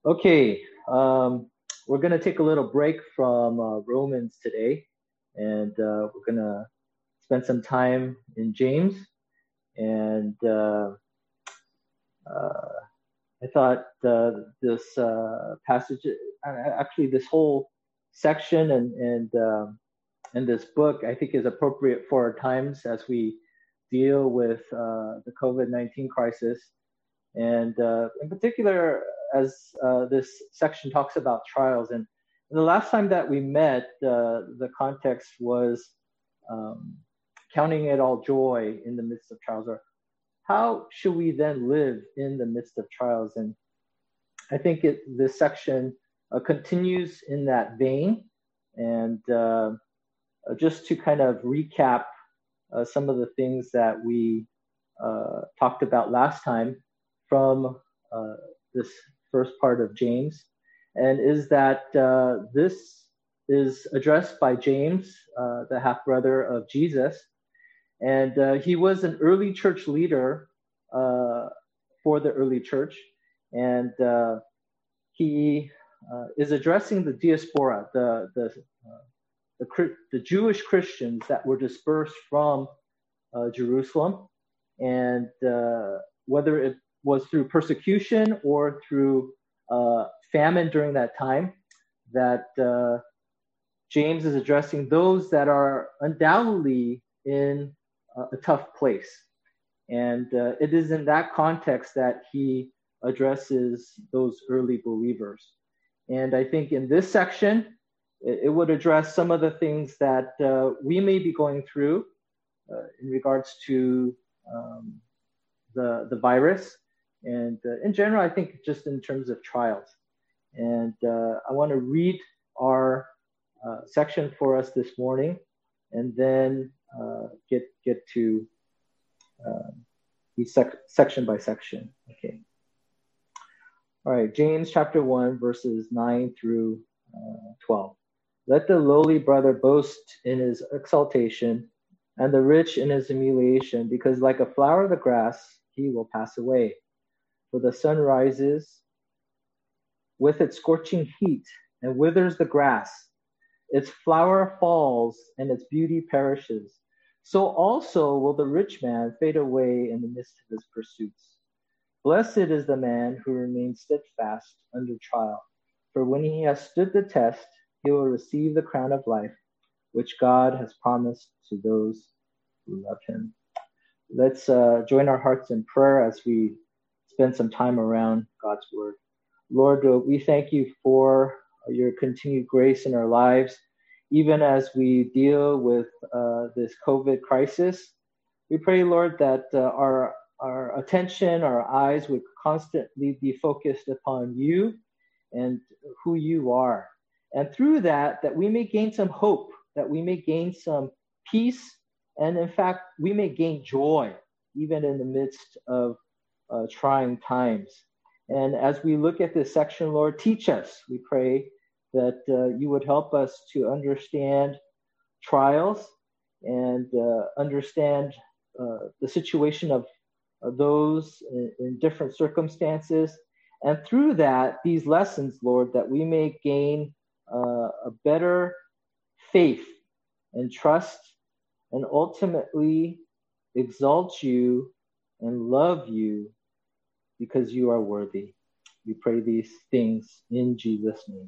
Okay, we're going to take a little break from Romans today, and we're going to spend some time in James. And I thought this passage, actually, this whole section and this book, I think, is appropriate for our times as we deal with the COVID-19 crisis. And in particular, as this section talks about trials. And the last time that we met, the context was counting it all joy in the midst of trials, or how should we then live in the midst of trials? And I think this section continues in that vein. And just to kind of recap some of the things that we talked about last time from this first part of James, and is that this is addressed by James, the half-brother of Jesus, and he was an early church leader for the early church, and he is addressing the diaspora, the Jewish Christians that were dispersed from Jerusalem, and whether it was through persecution or through famine during that time, that James is addressing those that are undoubtedly in a tough place. And it is in that context that he addresses those early believers. And I think in this section, it would address some of the things that we may be going through in regards to the virus. And in general, I think just in terms of trials. And I want to read our section for us this morning, and then get to each section by section. Okay. All right, James chapter 1, verses 9 through 12. Let the lowly brother boast in his exaltation, and the rich in his humiliation, because like a flower of the grass, he will pass away. For the sun rises with its scorching heat and withers the grass. Its flower falls and its beauty perishes. So also will the rich man fade away in the midst of his pursuits. Blessed is the man who remains steadfast under trial, for when he has stood the test, he will receive the crown of life, which God has promised to those who love him. Let's join our hearts in prayer as we spend some time around God's word. Lord, we thank you for your continued grace in our lives, even as we deal with this COVID crisis. We pray, Lord, that our attention, our eyes would constantly be focused upon you and who you are. And through that we may gain some hope, that we may gain some peace, and in fact, we may gain joy, even in the midst of trying times. And as we look at this section, Lord, teach us, we pray, that you would help us to understand trials and understand the situation of those in different circumstances. And through that, these lessons, Lord, that we may gain a better faith and trust, and ultimately exalt you and love you because you are worthy. We pray these things in Jesus' name.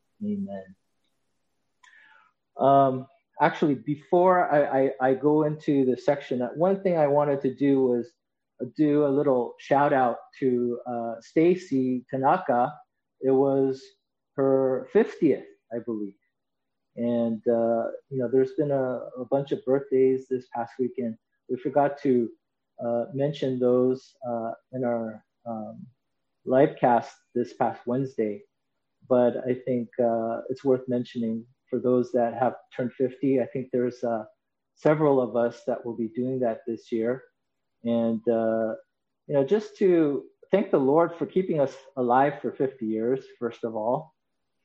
Amen. Actually, before I go into the section, one thing I wanted to do was do a little shout out to Stacy Tanaka. It was her 50th, I believe. And, there's been a bunch of birthdays this past weekend. We forgot to mention those in our live cast this past Wednesday. But I think it's worth mentioning for those that have turned 50. I think there's several of us that will be doing that this year. And, just to thank the Lord for keeping us alive for 50 years, first of all,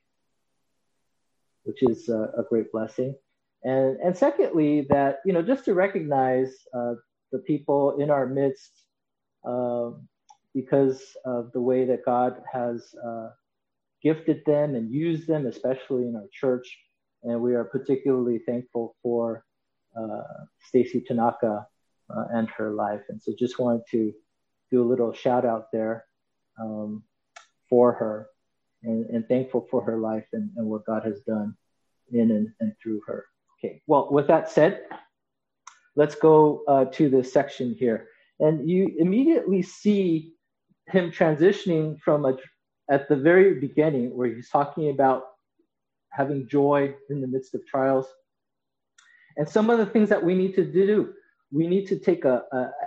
which is a great blessing. And secondly, that, just to recognize the people in our midst because of the way that God has gifted them and used them, especially in our church. And we are particularly thankful for Stacy Tanaka and her life. And so just wanted to do a little shout out there for her and thankful for her life and what God has done in and through her. Okay, well, with that said, let's go to this section here. And you immediately see him transitioning from at the very beginning where he's talking about having joy in the midst of trials. And some of the things that we need to do, we need to take a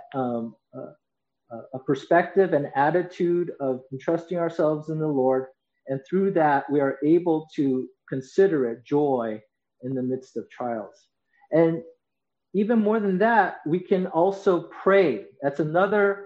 perspective and attitude of entrusting ourselves in the Lord. And through that, we are able to consider it joy in the midst of trials. And even more than that, we can also pray. That's another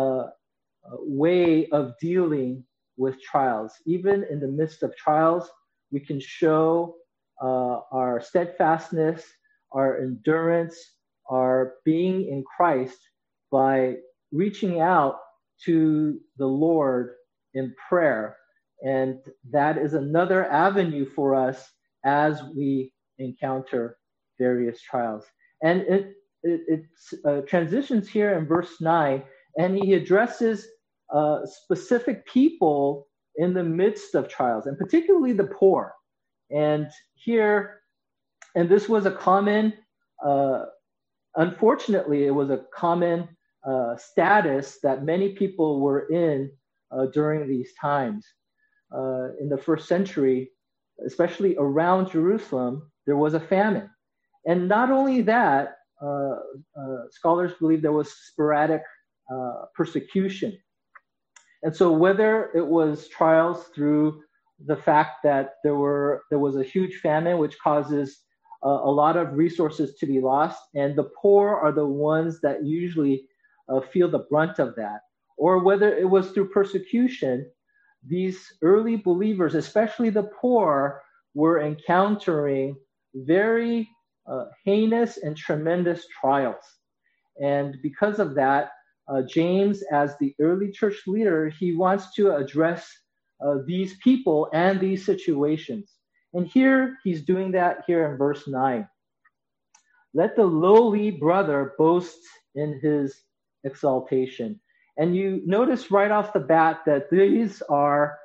way of dealing with trials. Even in the midst of trials, we can show our steadfastness, our endurance, our being in Christ by reaching out to the Lord in prayer. And that is another avenue for us as we encounter various trials. And it transitions here in verse 9, and he addresses specific people in the midst of trials, and particularly the poor. And here, and this was a common, unfortunately, it was a common status that many people were in during these times. In the first century, especially around Jerusalem, there was a famine. And not only that, scholars believe there was sporadic persecution. And so whether it was trials through the fact that there was a huge famine, which causes a lot of resources to be lost, and the poor are the ones that usually feel the brunt of that, or whether it was through persecution, these early believers, especially the poor, were encountering very heinous and tremendous trials. And because of that, James, as the early church leader, he wants to address these people and these situations. And here he's doing that here in verse 9. Let the lowly brother boast in his exaltation. And you notice right off the bat that these are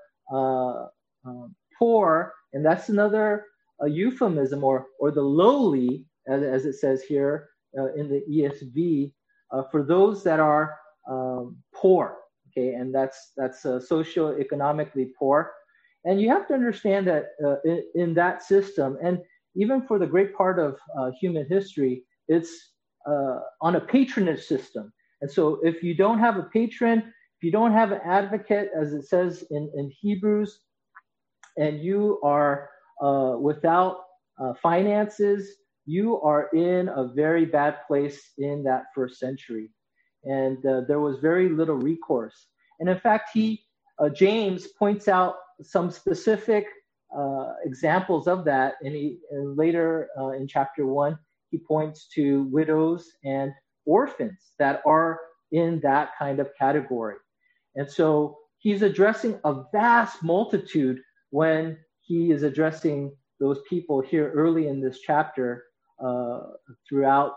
poor, and that's another euphemism, or the lowly, as it says here in the ESV, for those that are poor. Okay, and that's socioeconomically poor. And you have to understand that in that system, and even for the great part of human history, it's on a patronage system. And so if you don't have a patron, if you don't have an advocate, as it says in Hebrews, and you are without finances, you are in a very bad place in that first century. And there was very little recourse. And in fact, James points out some specific examples of that. And later in chapter 1, he points to widows and orphans that are in that kind of category. And so he's addressing a vast multitude when he is addressing those people here early in this chapter throughout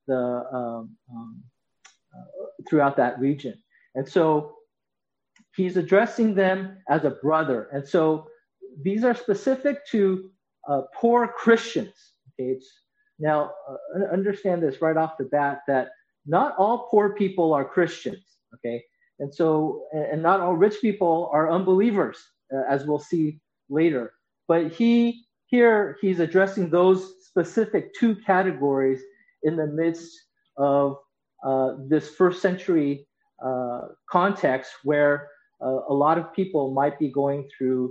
that region. And so he's addressing them as a brother. And so these are specific to poor Christians. Okay, now understand this right off the bat, that not all poor people are Christians. Okay, and so and not all rich people are unbelievers, as we'll see later. But he's addressing those specific two categories in the midst of this first century context, where a lot of people might be going through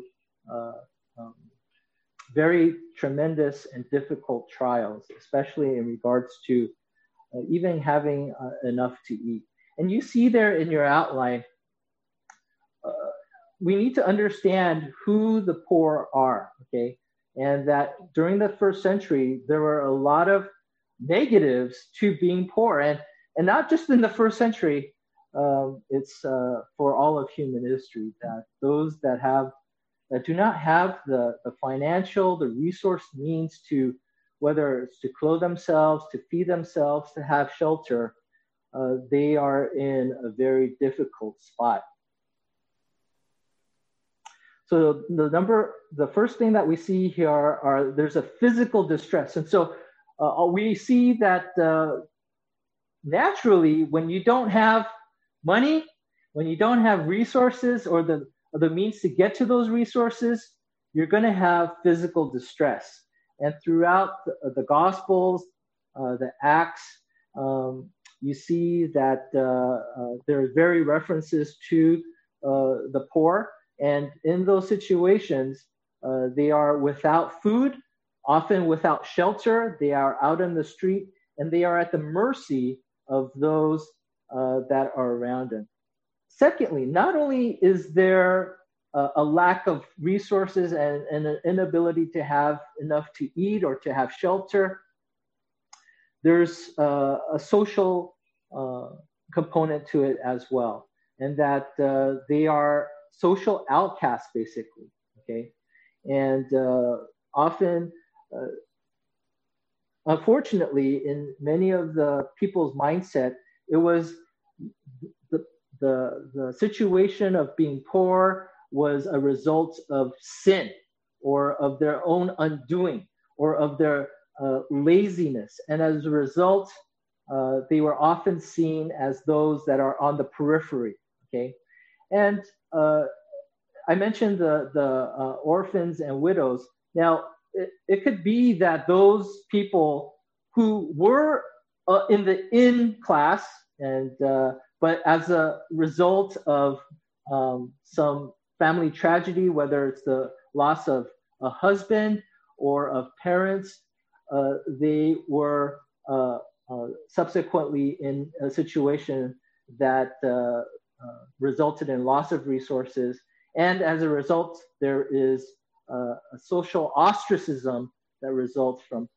very tremendous and difficult trials, especially in regards to even having enough to eat. And you see there in your outline, we need to understand who the poor are, okay? And that during the first century, there were a lot of negatives to being poor. And not just in the first century, it's for all of human history, that those that have that do not have the financial, the resource means to, whether it's to clothe themselves, to feed themselves, to have shelter, they are in a very difficult spot. So the first thing that we see here are there's a physical distress. And so we see that naturally, when you don't have money, when you don't have resources or the means to get to those resources, you're going to have physical distress. And throughout the Gospels, the Acts, you see that there are very references to the poor. And in those situations, they are without food, often without shelter. They are out in the street, and they are at the mercy of those that are around them. Secondly, not only is there a lack of resources and an inability to have enough to eat or to have shelter, there's a social component to it as well, and that they are social outcasts, basically, okay? And often, unfortunately, in many of the people's mindset, it was the situation of being poor was a result of sin or of their own undoing or of their laziness. And as a result, they were often seen as those that are on the periphery, okay? And I mentioned the orphans and widows. Now, it could be that those people who were in the in class, and but as a result of some family tragedy, whether it's the loss of a husband or of parents, they were subsequently in a situation that resulted in loss of resources. And as a result, there is a social ostracism that results from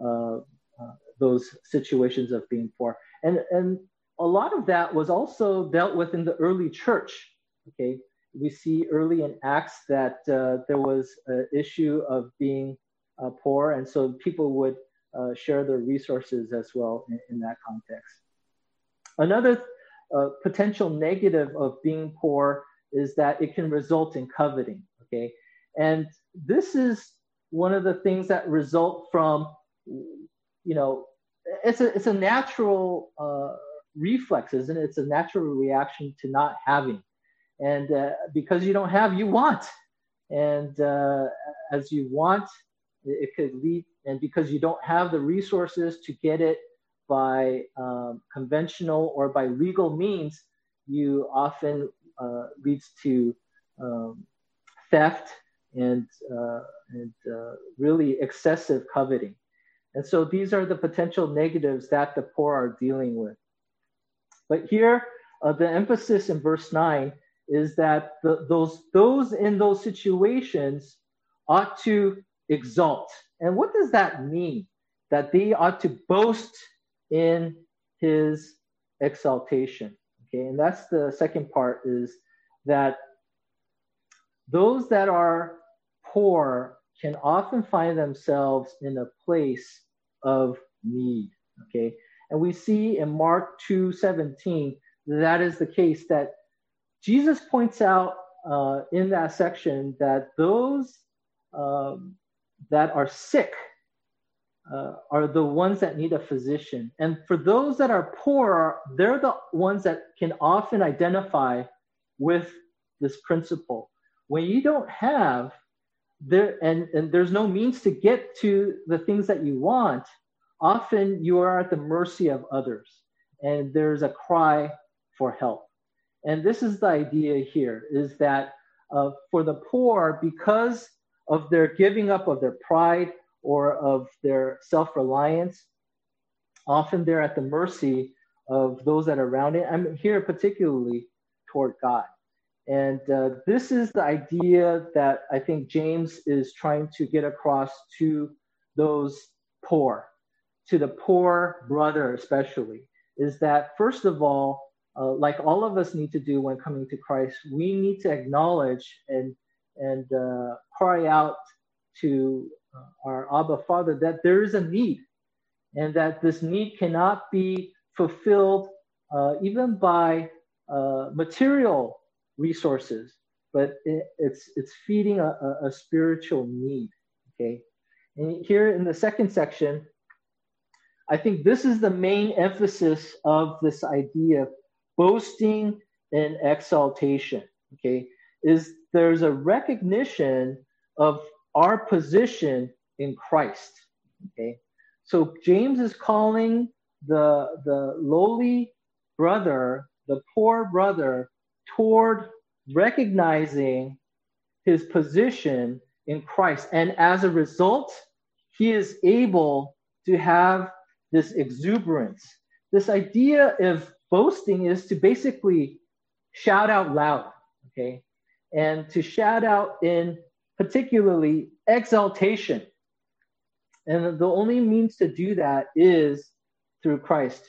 those situations of being poor. And a lot of that was also dealt with in the early church, okay? We see early in Acts that there was an issue of being poor, and so people would share their resources as well in that context. Another potential negative of being poor is that it can result in coveting, okay? And this is one of the things that result from, you know, it's a natural reflex, isn't it? It's a natural reaction to not having. And because you don't have, you want. And as you want, it could lead, and because you don't have the resources to get it by conventional or by legal means, you often leads to theft and really excessive coveting. And so these are the potential negatives that the poor are dealing with. But here, the emphasis in verse 9 is that those in those situations ought to exalt. And what does that mean? That they ought to boast in his exaltation. Okay, and that's the second part, is that those that are poor can often find themselves in a place of need. Okay, and we see in Mark 2:17 that is the case, that Jesus points out in that section that those that are sick are the ones that need a physician. And for those that are poor, they're the ones that can often identify with this principle. When you don't have, and there's no means to get to the things that you want, often you are at the mercy of others. And there's a cry for help. And this is the idea here, is that for the poor, because of their giving up of their pride or of their self-reliance, often they're at the mercy of those that are around it. I'm here particularly toward God. And this is the idea that I think James is trying to get across to those poor, to the poor brother especially, is that first of all, like all of us need to do when coming to Christ, we need to acknowledge and and cry out to our Abba Father that there is a need, and that this need cannot be fulfilled even by material resources, but it's feeding a spiritual need. Okay, and here in the second section, I think this is the main emphasis of this idea of boasting and exaltation. Okay, is there's a recognition of our position in Christ. Okay, so James is calling the lowly brother, the poor brother, toward recognizing his position in Christ, and as a result, he is able to have this exuberance. This idea of boasting is to basically shout out loud, okay, and to shout out in particularly exaltation. And the only means to do that is through Christ.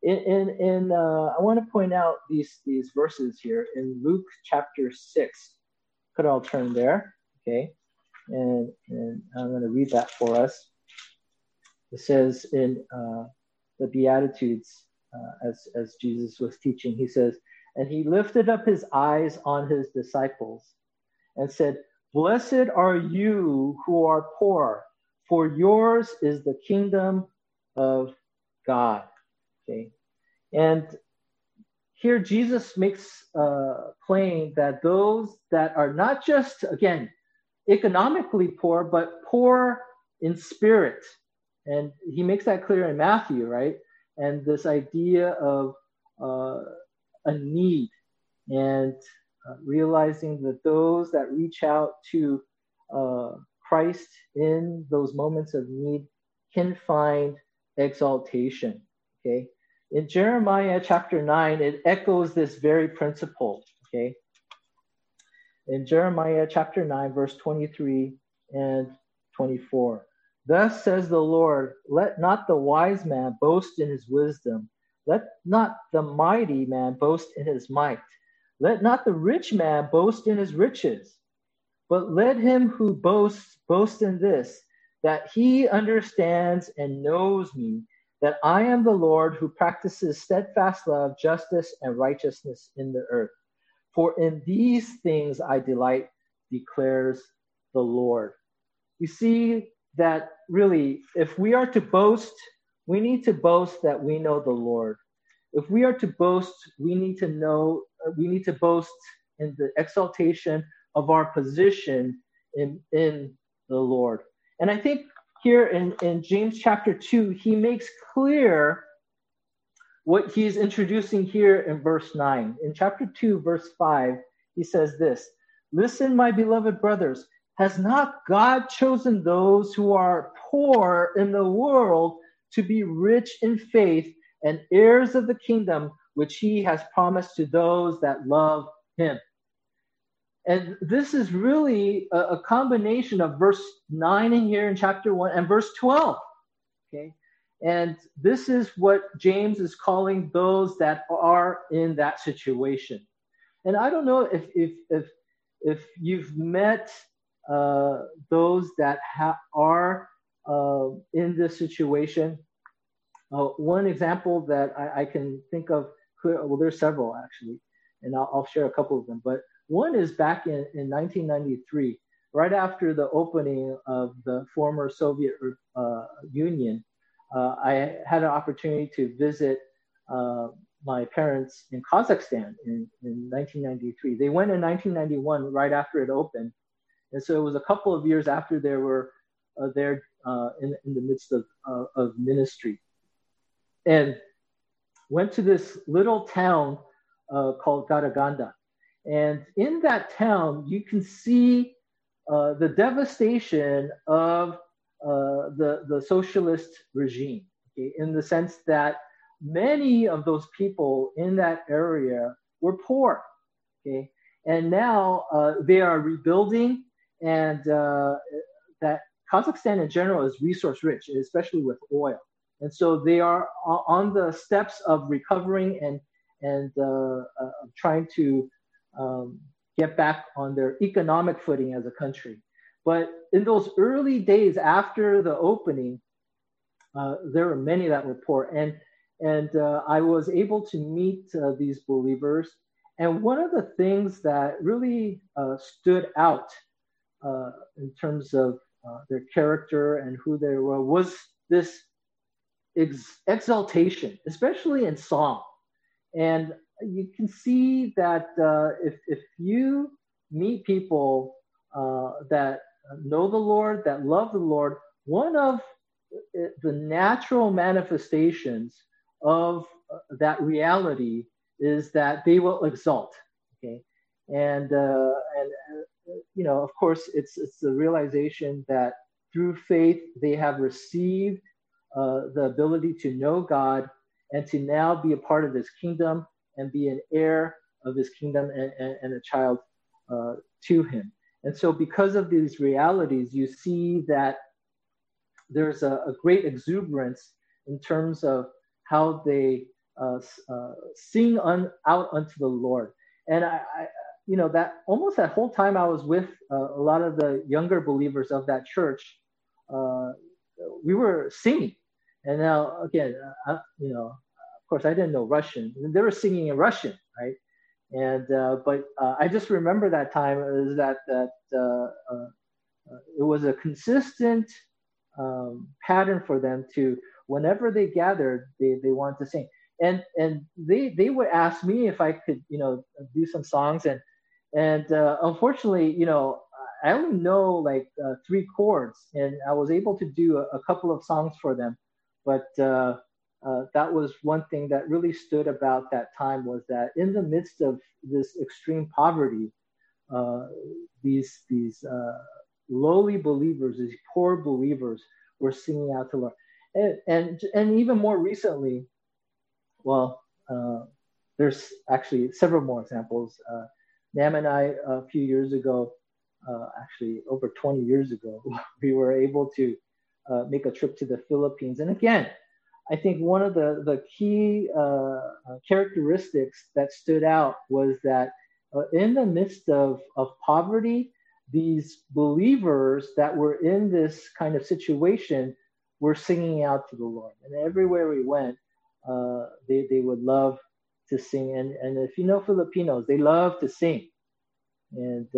I want to point out these verses here in Luke chapter 6. Could all turn there, okay? And I'm going to read that for us. It says in the Beatitudes, as Jesus was teaching, he says, "And he lifted up his eyes on his disciples and said, 'Blessed are you who are poor, for yours is the kingdom of God.'" Okay, and here Jesus makes plain that those that are not just, again, economically poor, but poor in spirit. And he makes that clear in Matthew, right? And this idea of a need, and realizing that those that reach out to Christ in those moments of need can find exaltation. Okay, in Jeremiah chapter 9, it echoes this very principle. Okay, in Jeremiah chapter 9, verse 23 and 24. "Thus says the Lord, let not the wise man boast in his wisdom. Let not the mighty man boast in his might. Let not the rich man boast in his riches. But let him who boasts boast in this, that he understands and knows me, that I am the Lord who practices steadfast love, justice, and righteousness in the earth. For in these things I delight, declares the Lord." You see that really, if we are to boast, we need to boast that we know the Lord. If we are to boast, we need to boast in the exaltation of our position in the Lord. And I think here in James chapter 2, he makes clear what he's introducing here in verse 9. In chapter 2, verse 5, he says this, "Listen, my beloved brothers, has not God chosen those who are poor in the world to be rich in faith and heirs of the kingdom which he has promised to those that love him?" And this is really a combination of verse 9 in here in chapter 1 and verse 12. Okay, and this is what James is calling those that are in that situation. And I don't know if you've met those that are in this situation. One example that I can think of, well, there's several actually, and I'll share a couple of them. But one is back in 1993, right after the opening of the former Soviet Union. I had an opportunity to visit my parents in Kazakhstan in 1993. They went in 1991, right after it opened. And so it was a couple of years after they were there in the midst of ministry. And went to this little town called Karaganda. And in that town, you can see the devastation of the socialist regime, okay, in the sense that many of those people in that area were poor, okay, and now they are rebuilding, and that Kazakhstan in general is resource rich, especially with oil, and so they are on the steps of recovering and trying to get back on their economic footing as a country. But in those early days after the opening, there were many that were poor, and I was able to meet these believers. And one of the things that really stood out in terms of their character and who they were was this exaltation, especially in song. And you can see that if you meet people that know the Lord, that love the Lord, one of the natural manifestations of that reality is that they will exalt. Okay, and of course, it's the realization that through faith they have received the ability to know God and to now be a part of His kingdom and be an heir of His kingdom and a child to Him. And so, because of these realities, you see that there's a great exuberance in terms of how they sing out unto the Lord. And I that almost that whole time I was with a lot of the younger believers of that church, we were singing. And now again, of course, I didn't know Russian. They were singing in Russian, right? And but I just remember that time is that it was a consistent pattern for them to, whenever they gathered, they wanted to sing. And they would ask me if I could do some songs, and unfortunately I only know like 3 chords, and I was able to do a couple of songs for them. But that was one thing that really stood about that time, was that in the midst of this extreme poverty, these lowly believers, these poor believers, were singing out to Lord. And even more recently, well, there's actually several more examples. Nam and I, a few years ago, actually over 20 years ago, we were able to make a trip to the Philippines. And again, I think one of the key characteristics that stood out was that in the midst of poverty, these believers that were in this kind of situation were singing out to the Lord. And everywhere we went, they would love to sing. And if you know Filipinos, they love to sing. And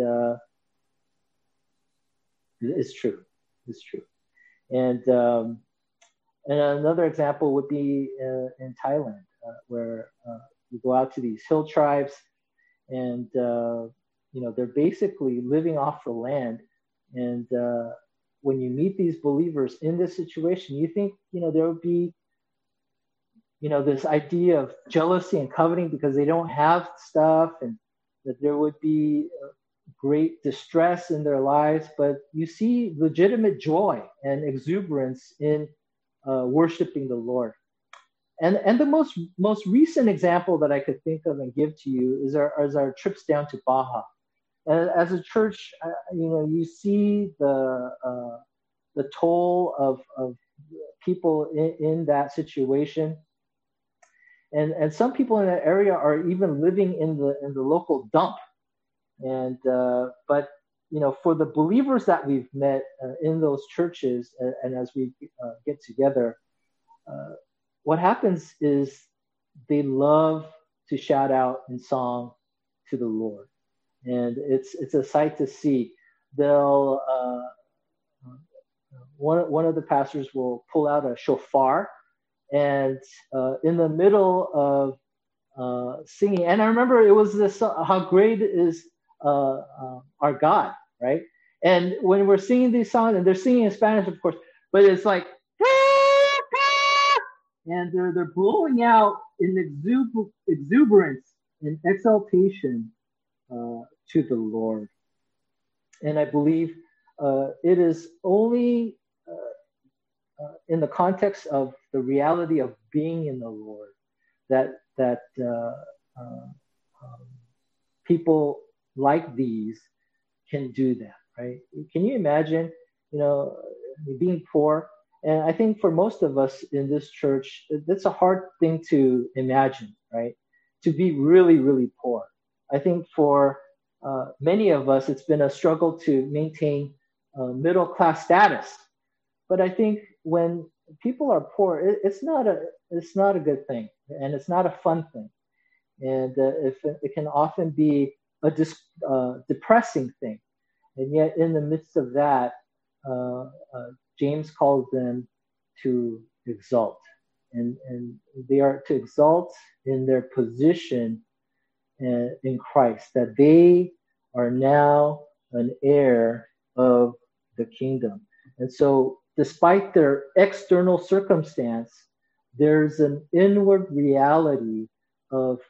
it's true. It's true. And another example would be in Thailand, where you go out to these hill tribes, and they're basically living off the land. And when you meet these believers in this situation, you think there would be this idea of jealousy and coveting because they don't have stuff, and that there would be great distress in their lives. But you see legitimate joy and exuberance in worshiping the Lord. And the most recent example that I could think of and give to you is our trips down to Baja. And as a church, you see the toll of people in that situation, and some people in that area are even living in the local dump. And but for the believers that we've met in those churches, and as we get together, what happens is they love to shout out in song to the Lord, and it's a sight to see. They'll one of the pastors will pull out a shofar, and in the middle of singing, and I remember it was this how great is our God, right? And when we're singing these songs, and they're singing in Spanish, of course, but it's like, and they're blowing out in exuberance and exaltation to the Lord. And I believe it is only in the context of the reality of being in the Lord that people like these can do that, right? Can you imagine, being poor? And I think for most of us in this church, that's a hard thing to imagine, right? To be really, really poor. I think for many of us, it's been a struggle to maintain middle class status. But I think when people are poor, it's not a good thing, and it's not a fun thing, and it can often be a depressing thing. And yet, in the midst of that, James calls them to exalt, and they are to exalt in their position in Christ, that they are now an heir of the kingdom. And so, despite their external circumstance, there's an inward reality of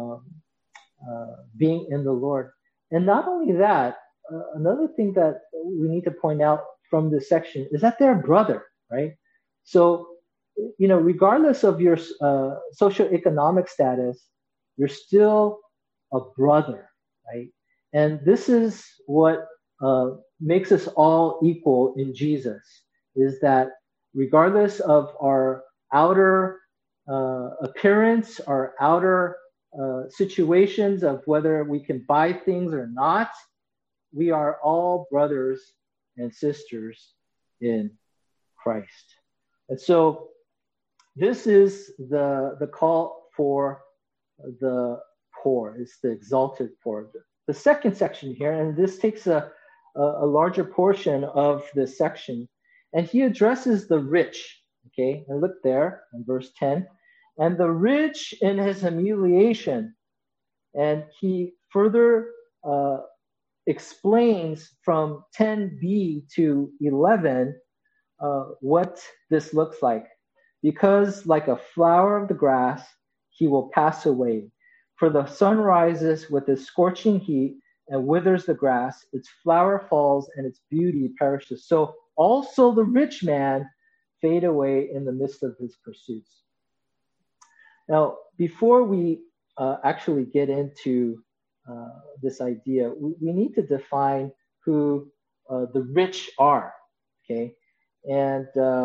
being in the Lord. And not only that, another thing that we need to point out from this section is that they're brother, right? So, regardless of your socioeconomic status, you're still a brother, right? And this is what makes us all equal in Jesus, is that regardless of our outer appearance, our outer situations of whether we can buy things or not, we are all brothers and sisters in Christ. And so this is the call for the poor. It's the exalted poor. The second section here, and this takes a larger portion of this section, and he addresses the rich. Okay, and look there in verse 10. And the rich in his humiliation. And he further explains from 10b to 11 what this looks like. Because like a flower of the grass, he will pass away. For the sun rises with its scorching heat and withers the grass, its flower falls and its beauty perishes. So also the rich man fade away in the midst of his pursuits. Now, before we actually get into this idea, we need to define who the rich are, okay? And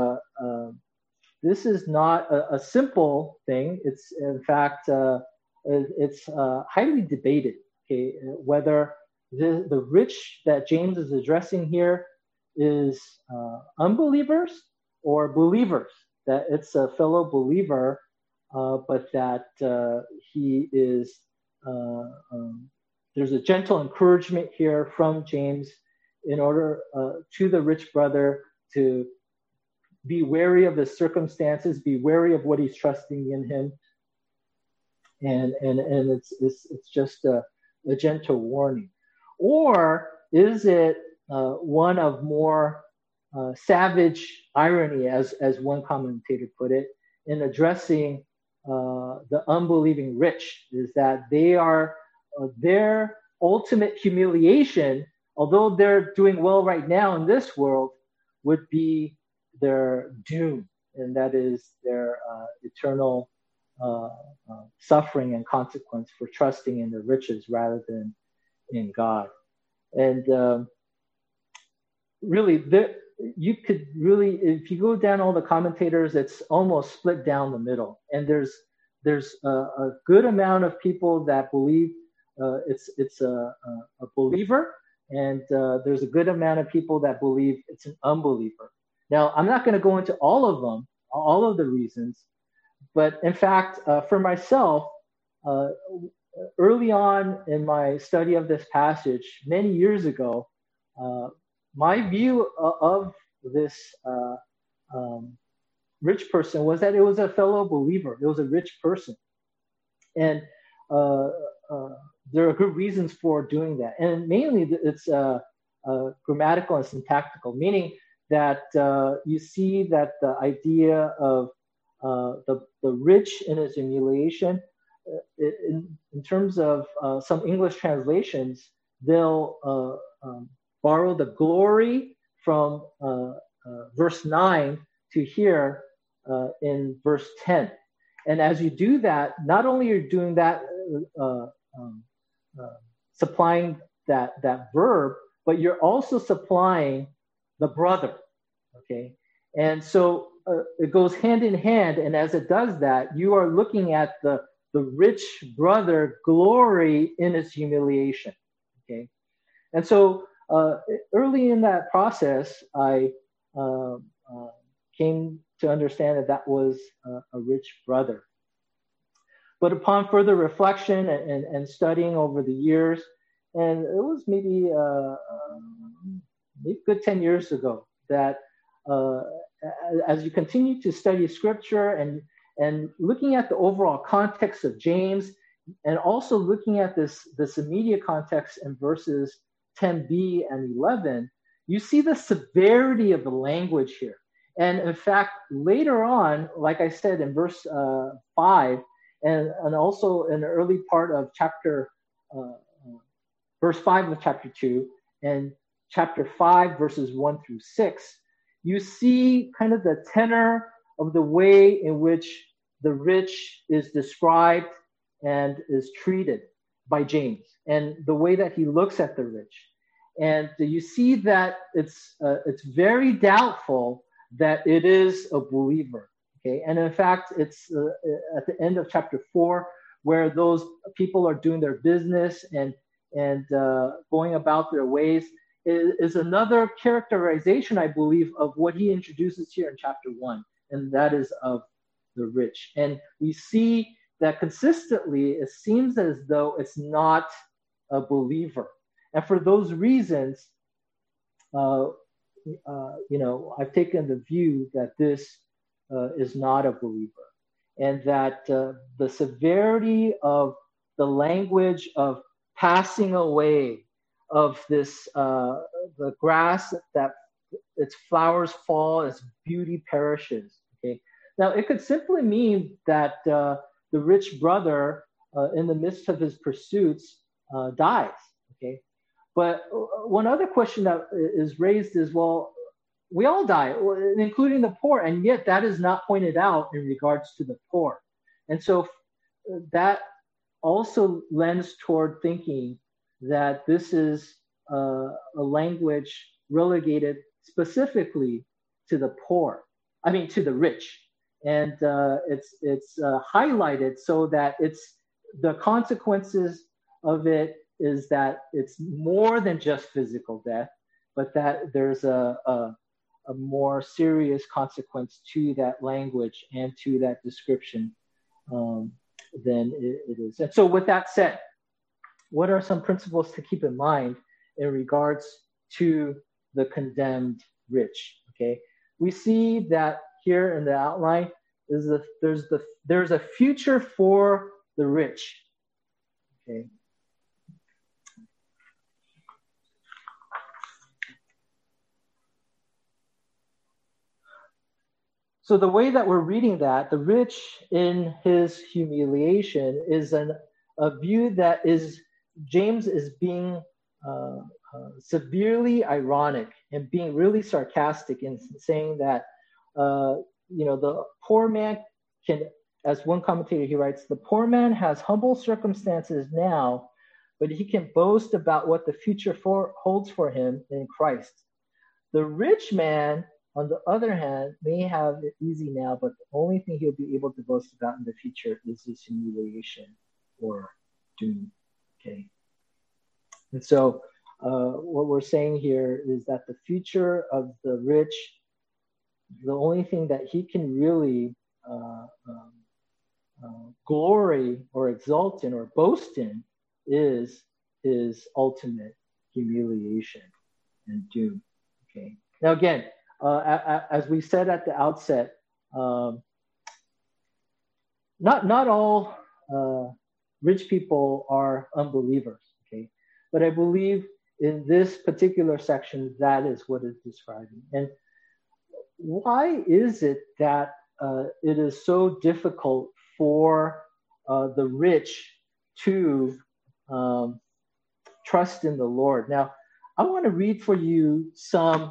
this is not a simple thing. It's, in fact, it's highly debated, okay, whether the rich that James is addressing here is unbelievers or believers, that it's a fellow believer, but that he is, there's a gentle encouragement here from James in order to the rich brother to be wary of his circumstances, be wary of what he's trusting in him. And it's just a gentle warning. Or is it one of more savage irony, as one commentator put it, in addressing the unbelieving rich, is that they are their ultimate humiliation, although they're doing well right now in this world, would be their doom, and that is their eternal suffering and consequence for trusting in the riches rather than in God. And really, you could really, if you go down all the commentators, it's almost split down the middle. And there's a good amount of people that believe it's a believer, and there's a good amount of people that believe it's an unbeliever. Now, I'm not going to go into all of them, all of the reasons, but in fact, for myself, early on in my study of this passage, many years ago, my view of this rich person was that it was a fellow believer. It was a rich person. And there are good reasons for doing that. And mainly it's grammatical and syntactical, meaning that you see that the idea of the rich in his humiliation, in terms of some English translations, they'll borrow the glory from verse 9 to here in verse 10. And as you do that, not only are you doing that, supplying that verb, but you're also supplying the brother, okay? And so it goes hand in hand, and as it does that, you are looking at the rich brother glory in his humiliation, okay? And so early in that process, I came to understand that that was a rich brother. But upon further reflection and studying over the years, and it was maybe good 10 years ago that as you continue to study scripture and looking at the overall context of James, and also looking at this immediate context in verses 10b and 11, you see the severity of the language here. And in fact, later on, like I said, in verse 5, and also in the early part of verse 5 of chapter 2, and chapter 5, verses 1 through 6, you see kind of the tenor of the way in which the rich is described and is treated by James, and the way that he looks at the rich. And you see that it's very doubtful that it is a believer. Okay, and in fact, it's at the end of chapter 4 where those people are doing their business and going about their ways is another characterization, I believe, of what he introduces here in chapter 1, and that is of the rich. And we see that consistently it seems as though it's not a believer. And for those reasons, I've taken the view that this is not a believer, and that the severity of the language of passing away of this, the grass that its flowers fall, its beauty perishes. Okay, now it could simply mean that the rich brother, in the midst of his pursuits, dies. Okay, but one other question that is raised is, well, we all die, including the poor, and yet that is not pointed out in regards to the poor. And so that also lends toward thinking that this is a language relegated specifically to the poor, to the rich. And it's highlighted so that it's the consequences of it is that it's more than just physical death, but that there's a more serious consequence to that language and to that description than it is. And so with that said, what are some principles to keep in mind in regards to the condemned rich? Okay, we see that here in the outline is there's a future for the rich. Okay. So the way that we're reading that, the rich in his humiliation is a view that James is being severely ironic and being really sarcastic in saying that, the poor man can, as one commentator, he writes, the poor man has humble circumstances now, but he can boast about what the future holds for him in Christ. The rich man, on the other hand, may have it easy now, but the only thing he'll be able to boast about in the future is his humiliation or doom. Okay. And so what we're saying here is that the future of the rich, the only thing that he can really glory or exult in or boast in is his ultimate humiliation and doom. Okay. Now again, as we said at the outset, not all rich people are unbelievers, okay? But I believe in this particular section, that is what it's describing. And why is it that it is so difficult for the rich to trust in the Lord? Now, I want to read for you some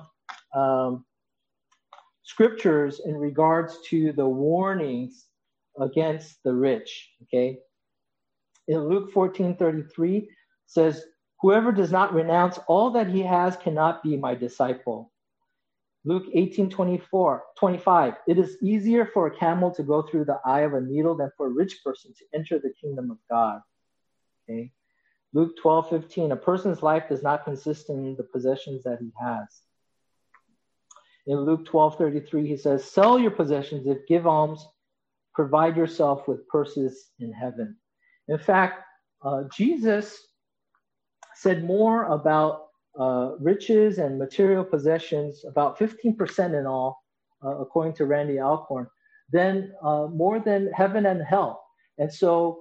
scriptures in regards to the warnings against the rich. Okay, in Luke 14:33 says, "Whoever does not renounce all that he has cannot be my disciple." Luke 18:25, "It is easier for a camel to go through the eye of a needle than for a rich person to enter the kingdom of God." Okay, Luke 12:15, a person's life does not consist in the possessions that he has. In Luke 12:33, he says, sell your possessions, give alms, provide yourself with purses in heaven. In fact, Jesus said more about riches and material possessions, about 15% in all, according to Randy Alcorn, than more than heaven and hell. And so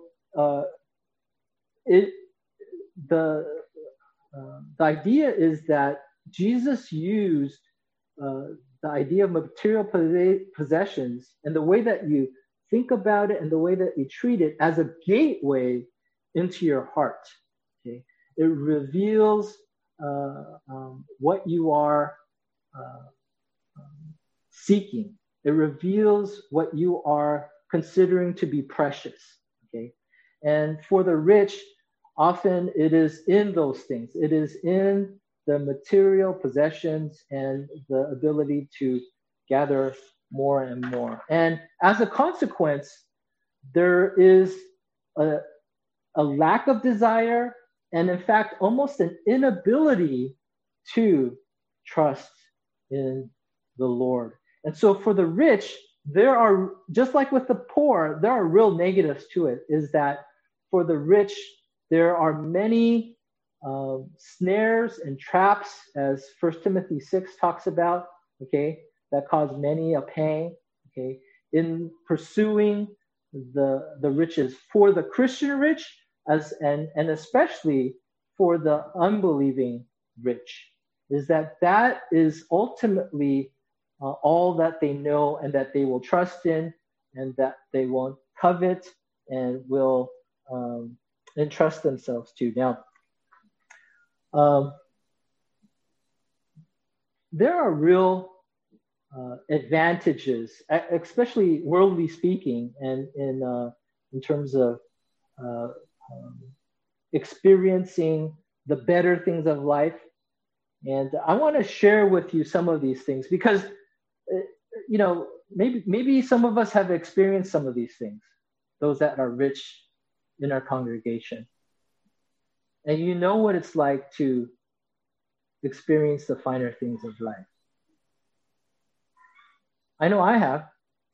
the idea is that Jesus used the idea of material possessions and the way that you think about it and the way that you treat it as a gateway into your heart. Okay, it reveals what you are seeking. It reveals what you are considering to be precious. Okay, and for the rich, often it is in those things. It is in the material possessions and the ability to gather more and more. And as a consequence, there is a lack of desire and, in fact, almost an inability to trust in the Lord. And so for the rich, there are, just like with the poor, there are real negatives to it, is that for the rich, there are many snares and traps, as 1 Timothy 6 talks about, okay, that cause many a pang, okay, in pursuing the riches. For the Christian rich, and especially for the unbelieving rich, is that is ultimately all that they know and that they will trust in and that they won't covet and will entrust themselves to. Now, there are real advantages, especially worldly speaking, and in terms of experiencing the better things of life. And I want to share with you some of these things because, maybe some of us have experienced some of these things, those that are rich in our congregation. And you know what it's like to experience the finer things of life. I know I have.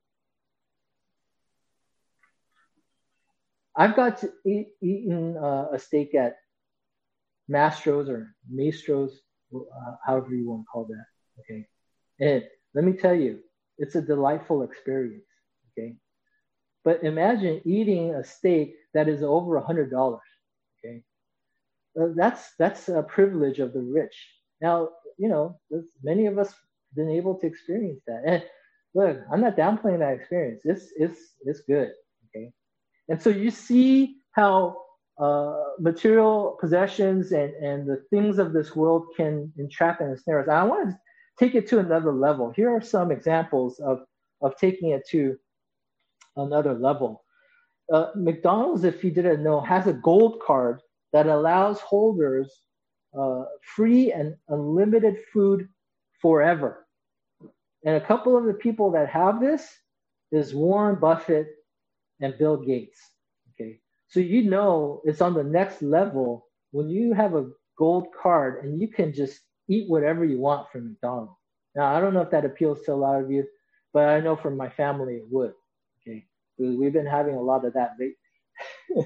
I've got to eaten a steak at Mastro's or Maestro's, however you want to call that. Okay, and let me tell you, it's a delightful experience. Okay, but imagine eating a steak that is over $100. Okay, that's a privilege of the rich. Now, many of us been able to experience that. And look, I'm not downplaying that experience. It's good. Okay. And so you see how material possessions and the things of this world can entrap and ensnare us. I want to take it to another level. Here are some examples of taking it to another level. McDonald's, if you didn't know, has a gold card that allows holders free and unlimited food forever. And a couple of the people that have this is Warren Buffett and Bill Gates. Okay, so it's on the next level when you have a gold card and you can just eat whatever you want from McDonald's. Now, I don't know if that appeals to a lot of you, but I know from my family it would. Okay, we've been having a lot of that lately.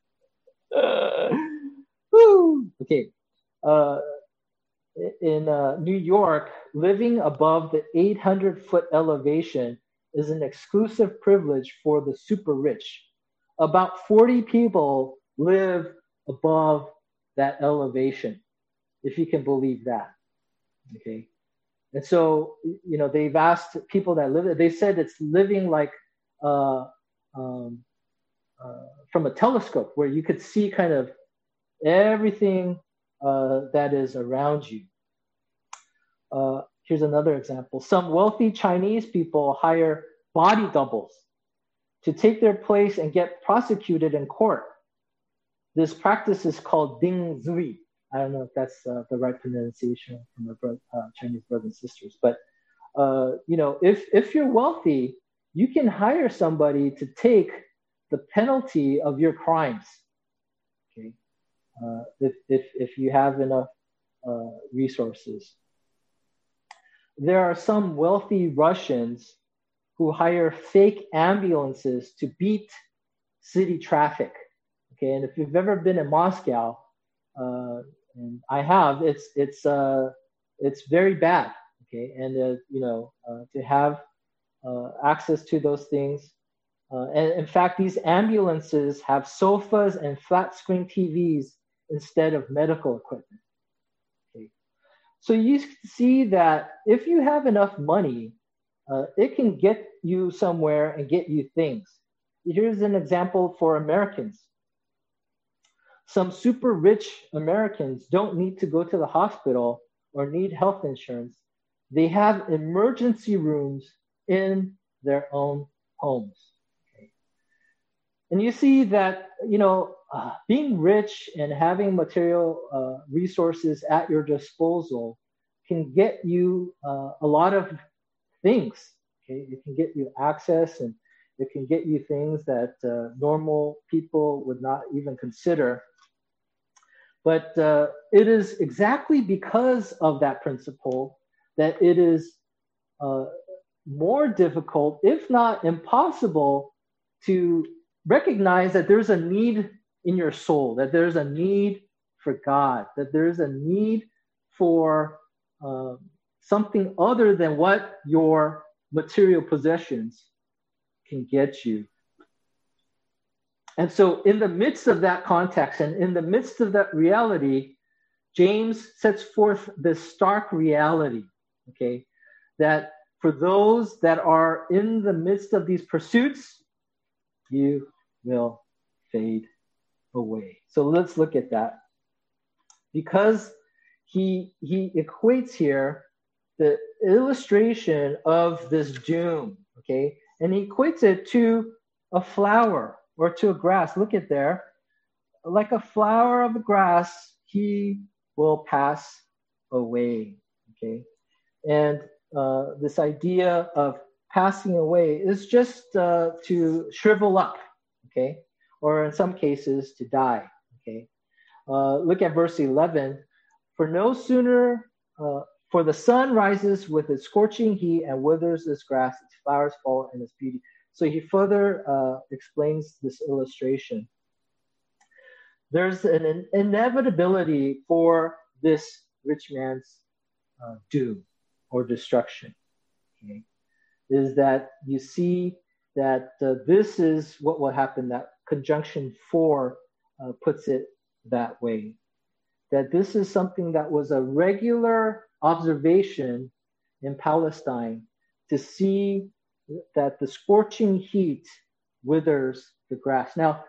Okay. In New York, living above the 800-foot elevation is an exclusive privilege for the super rich. About 40 people live above that elevation, if you can believe that. Okay. And so, they've asked people that live there, they said it's living like from a telescope where you could see kind of everything that is around you. Here's another example. Some wealthy Chinese people hire body doubles to take their place and get prosecuted in court. This practice is called ding zui. I don't know if that's the right pronunciation from our Chinese brothers and sisters, but if you're wealthy, you can hire somebody to take the penalty of your crimes. Okay. if you have enough resources. There are some wealthy Russians who hire fake ambulances to beat city traffic. Okay, and if you've ever been in Moscow, and I have, it's very bad. Okay, and to have access to those things. And in fact, these ambulances have sofas and flat screen TVs instead of medical equipment. Okay. So you see that if you have enough money, it can get you somewhere and get you things. Here's an example for Americans. Some super rich Americans don't need to go to the hospital or need health insurance. They have emergency rooms in their own homes. Okay. And you see that, being rich and having material resources at your disposal can get you a lot of things. Okay, it can get you access, and it can get you things that normal people would not even consider. But it is exactly because of that principle that it is more difficult, if not impossible, to recognize that there's a need in your soul, that there's a need for God, that there's a need for something other than what your material possessions can get you. And so in the midst of that context and in the midst of that reality, James sets forth this stark reality, okay, that for those that are in the midst of these pursuits, you will fade away. So let's look at that. Because he equates here the illustration of this doom, okay, and he equates it to a flower or to a grass. Look at there. Like a flower of the grass, he will pass away, okay? And this idea of passing away is just to shrivel up, okay? Or in some cases, to die, okay? Look at verse 11. For the sun rises with its scorching heat and withers its grass, its flowers fall, and its beauty. So he further explains this illustration. There's an inevitability for this rich man's doom or destruction. Okay? Is that you see that this is what will happen, that conjunction 4 puts it that way. That this is something that was a regular observation in Palestine, to see that the scorching heat withers the grass. Now,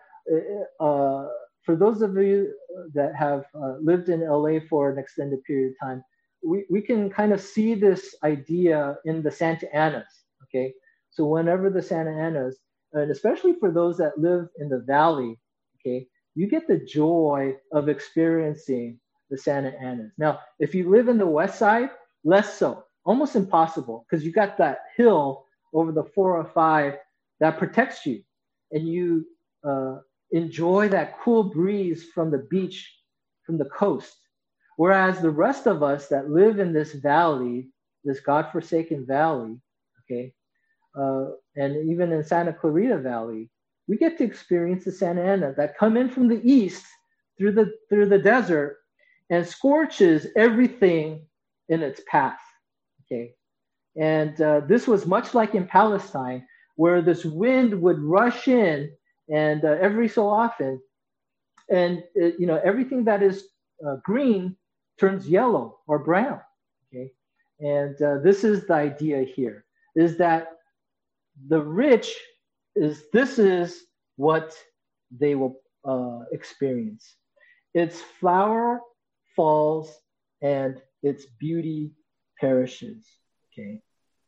for those of you that have lived in LA for an extended period of time, we can kind of see this idea in the Santa Anas, okay? So whenever the Santa Anas, and especially for those that live in the valley, okay, you get the joy of experiencing the Santa Anas. Now, if you live in the west side, less so, almost impossible, because you got that hill over the 405 that protects you, and you enjoy that cool breeze from the beach, from the coast. Whereas the rest of us that live in this valley, this godforsaken valley, okay, and even in Santa Clarita Valley, we get to experience the Santa Ana that come in from the east through the desert and scorches everything in its path, okay? And this was much like in Palestine, where this wind would rush in, and every so often, and everything that is green turns yellow or brown, okay? And this is the idea here, is that the rich this is what they will experience. Its flower falls and its beauty perishes, okay?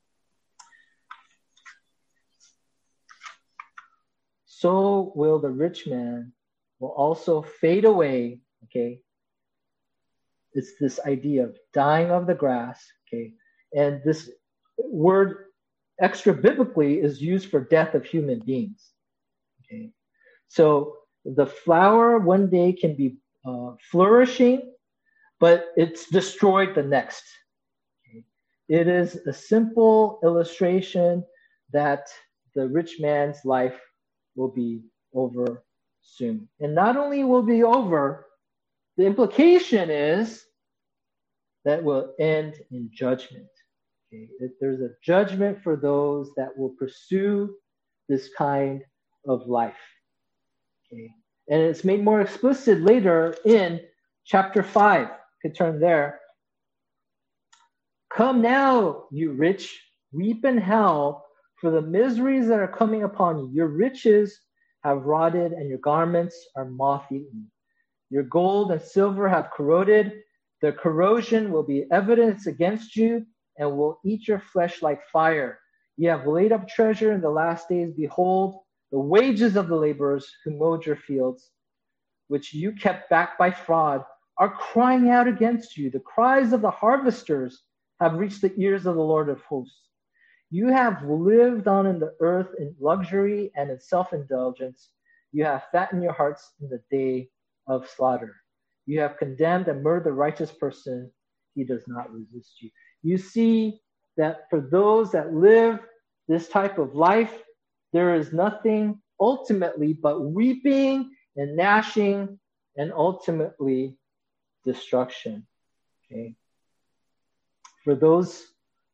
So will the rich man will also fade away, okay? It's this idea of dying of the grass, okay? And this word extra biblically is used for death of human beings, okay? So the flower one day can be flourishing, but it's destroyed the next. Okay? It is a simple illustration that the rich man's life will be over soon. And not only will be over, the implication is that will end in judgment. Okay? There's a judgment for those that will pursue this kind of life. Okay? And it's made more explicit later in chapter 5. You can turn there. Come now, you rich, weep and howl for the miseries that are coming upon you. Your riches have rotted and your garments are moth-eaten. Your gold and silver have corroded. The corrosion will be evidence against you and will eat your flesh like fire. You have laid up treasure in the last days. Behold, the wages of the laborers who mowed your fields, which you kept back by fraud, are crying out against you. The cries of the harvesters have reached the ears of the Lord of hosts. You have lived on in the earth in luxury and in self-indulgence. You have fattened your hearts in the day of slaughter. You have condemned and murdered the righteous person. He does not resist you. You see that for those that live this type of life, there is nothing ultimately but weeping and gnashing and ultimately destruction. Okay. For those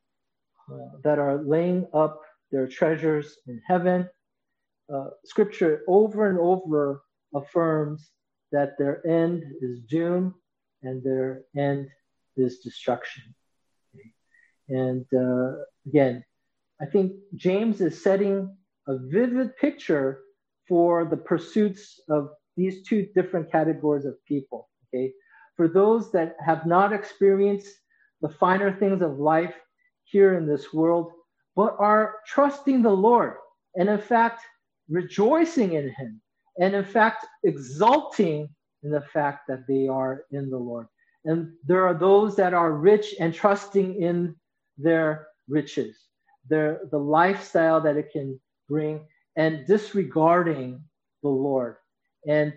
that are laying up their treasures in heaven, Scripture over and over affirms that their end is doom and their end is destruction. Okay. And again, I think James is setting a vivid picture for the pursuits of these two different categories of people. Okay, for those that have not experienced the finer things of life here in this world, but are trusting the Lord and in fact rejoicing in Him and in fact exulting in the fact that they are in the Lord. And there are those that are rich and trusting in their riches, the lifestyle that it can bring, and disregarding the Lord. And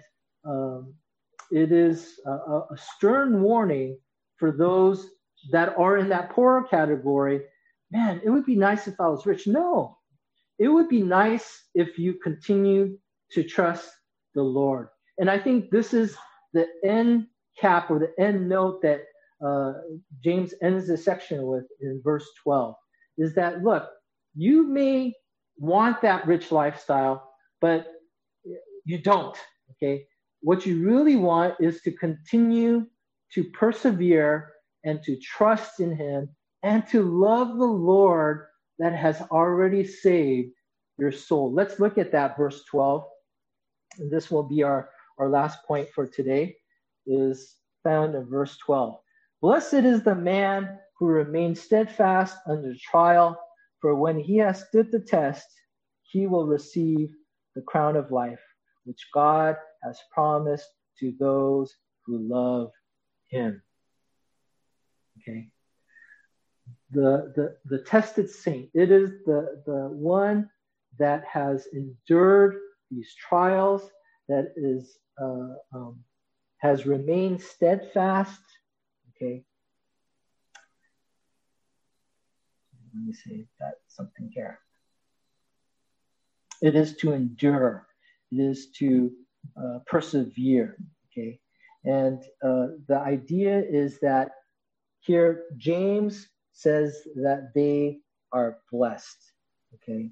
it is a stern warning for those that are in that poorer category. Man, it would be nice if I was rich. No, it would be nice if you continue to trust the Lord. And I think this is the end cap or the end note that James ends this section with in verse 12, is that, look, you may want that rich lifestyle, but you don't, okay? What you really want is to continue to persevere and to trust in Him and to love the Lord that has already saved your soul. Let's look at that, verse 12. And this will be our last point for today, is found in verse 12. Blessed is the man who remains steadfast under trial, for when he has stood the test, he will receive the crown of life, which God has promised to those who love Him. Okay. The tested saint, it is the one that has endured these trials, that is has remained steadfast. Okay. Let me see that something here. It is to endure. It is to persevere. Okay. And the idea is that here James says that they are blessed. Okay.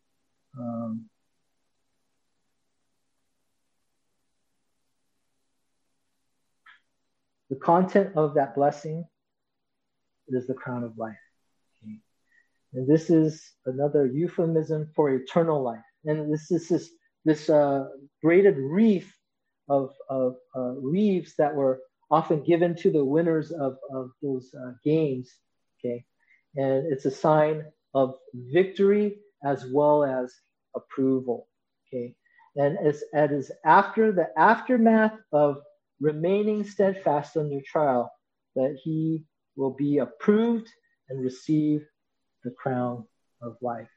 The content of that blessing is the crown of life. Okay. And this is another euphemism for eternal life. And this is this braided wreath of leaves that were often given to the winners of those games. Okay. And it's a sign of victory as well as approval. Okay. And it is after the aftermath of remaining steadfast under trial that he will be approved and receive the crown of life.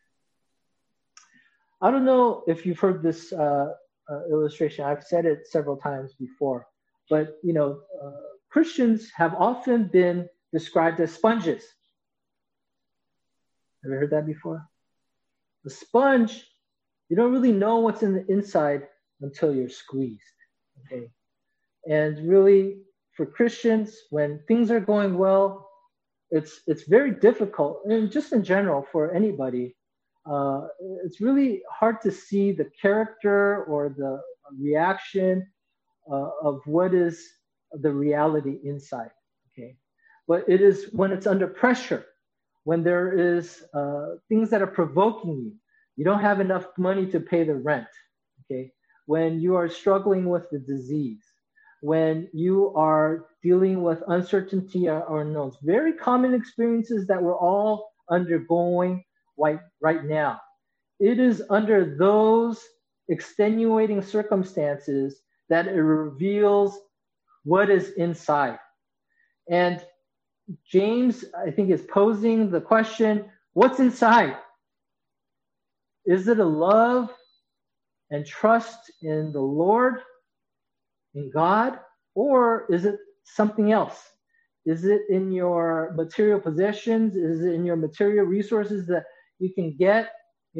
I don't know if you've heard this illustration. I've said it several times before. But, Christians have often been described as sponges. Have you heard that before? The sponge, you don't really know what's in the inside until you're squeezed. Okay. And really, for Christians, when things are going well, it's very difficult, and just in general for anybody, it's really hard to see the character or the reaction of what is the reality inside. Okay, but it is when it's under pressure, when there is things that are provoking you. You don't have enough money to pay the rent. Okay, when you are struggling with the disease, when you are dealing with uncertainty or unknowns, very common experiences that we're all undergoing right now. It is under those extenuating circumstances that it reveals what is inside. And James, I think, is posing the question, what's inside? Is it a love and trust in the Lord, in God, or is it something else? Is it in your material possessions? Is it in your material resources that you can get,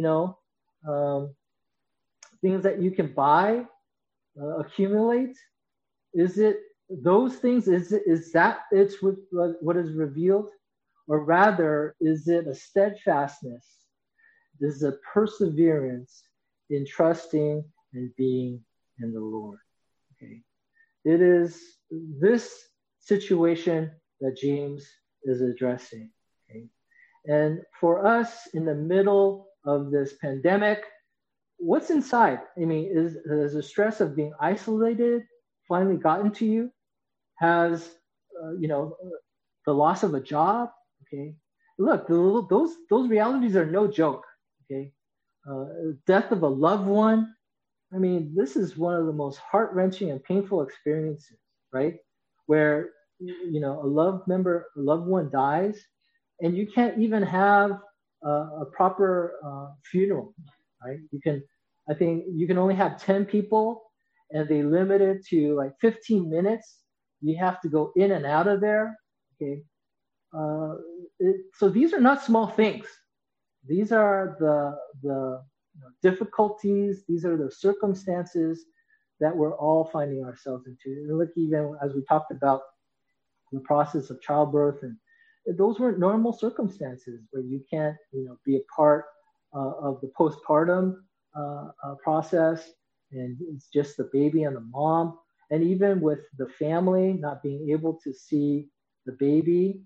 things that you can buy, accumulate? Is it those things? Is that it's what is revealed? Or rather, is it a steadfastness? Is a perseverance in trusting and being in the Lord? Okay. It is this situation that James is addressing. Okay. And for us in the middle of this pandemic, what's inside? I mean, has the stress of being isolated finally gotten to you? Has, the loss of a job? Okay. Look, those realities are no joke. Okay. Death of a loved one. I mean, this is one of the most heart-wrenching and painful experiences, right? Where, a loved one dies, and you can't even have a proper funeral, right? I think you can only have 10 people, and they limit it to like 15 minutes. You have to go in and out of there, okay? So these are not small things. These are the difficulties. These are the circumstances that we're all finding ourselves into. And look, even as we talked about the process of childbirth, and those weren't normal circumstances where you can't, be a part of the postpartum process, and it's just the baby and the mom, and even with the family not being able to see the baby,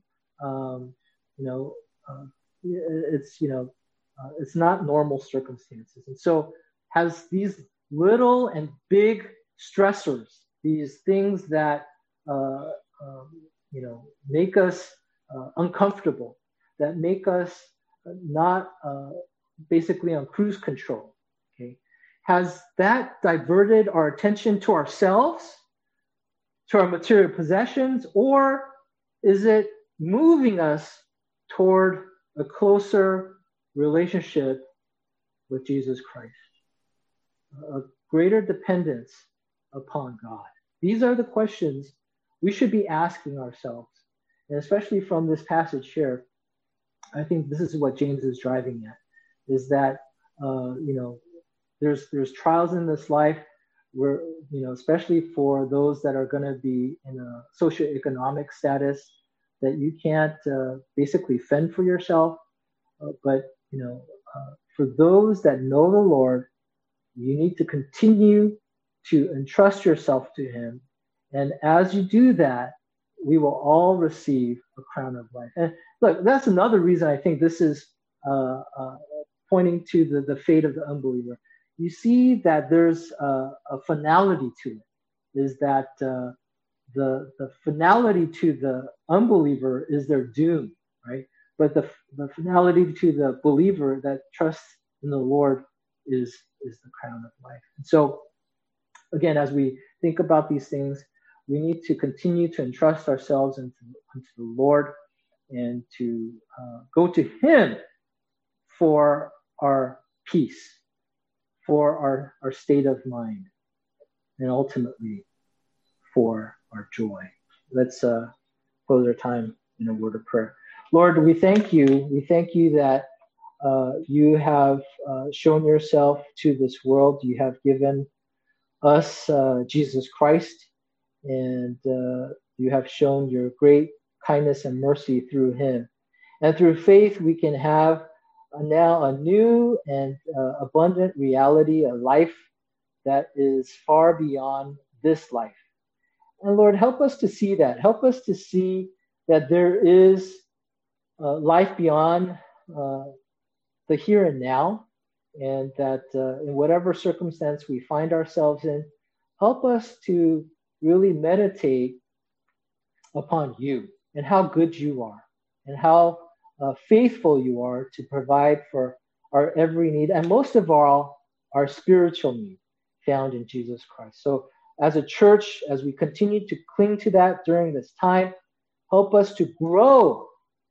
it's not normal circumstances. And so has these little and big stressors, these things that, make us uncomfortable, that make us not basically on cruise control, okay? Has that diverted our attention to ourselves, to our material possessions, or is it moving us toward a closer relationship with Jesus Christ, a greater dependence upon God? These are the questions we should be asking ourselves. And especially from this passage here, I think this is what James is driving at, is that, there's trials in this life where, especially for those that are going to be in a socioeconomic status, that you can't basically fend for yourself. But for those that know the Lord, you need to continue to entrust yourself to Him. And as you do that, we will all receive a crown of life. And look, that's another reason I think this is pointing to the fate of the unbeliever. You see that there's a finality to it, is that the finality to the unbeliever is their doom, right? But the finality to the believer that trusts in the Lord is the crown of life. And so, again, as we think about these things, we need to continue to entrust ourselves unto the Lord, and to go to Him for our peace, for our state of mind, and ultimately for our joy. Let's close our time in a word of prayer. Lord, we thank you. We thank you that you have shown yourself to this world. You have given us Jesus Christ, and you have shown your great kindness and mercy through him. And through faith, we can have now a new and abundant reality, a life that is far beyond this life. And Lord, help us to see that. Help us to see that there is life beyond the here and now, and that in whatever circumstance we find ourselves in, help us to really meditate upon you and how good you are and how faithful you are to provide for our every need, and most of all, our spiritual need found in Jesus Christ. So as a church, as we continue to cling to that during this time, help us to grow,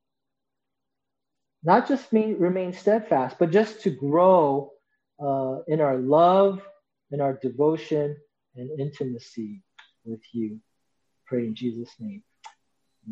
not just remain steadfast, but just to grow in our love, in our devotion, and intimacy with you. Pray in Jesus' name.